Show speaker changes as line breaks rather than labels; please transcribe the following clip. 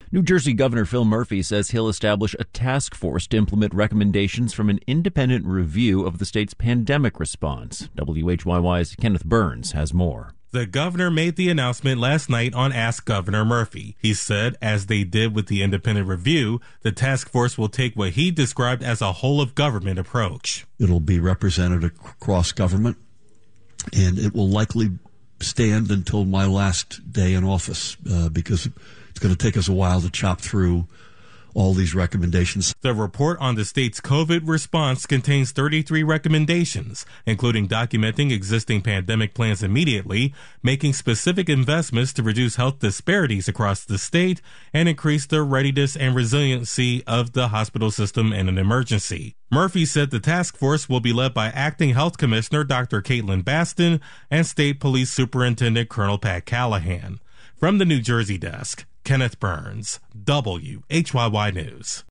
New Jersey Governor Phil Murphy says he'll establish a task force to implement recommendations from an independent review of the state's pandemic response. WHYY's Kenneth Burns has more.
The governor made the announcement last night on Ask Governor Murphy. He said, as they did with the independent review, the task force will take what he described as a whole-of-government approach.
It'll be represented across government, and it will likely stand until my last day in office because it's going to take us a while to chop through all these recommendations.
The report on the state's COVID response contains 33 recommendations, including documenting existing pandemic plans immediately, making specific investments to reduce health disparities across the state, and increase the readiness and resiliency of the hospital system in an emergency. Murphy said the task force will be led by Acting Health Commissioner Dr. Caitlin Baston and State Police Superintendent Colonel Pat Callahan. From the New Jersey desk, Kenneth Burns, WHYY News.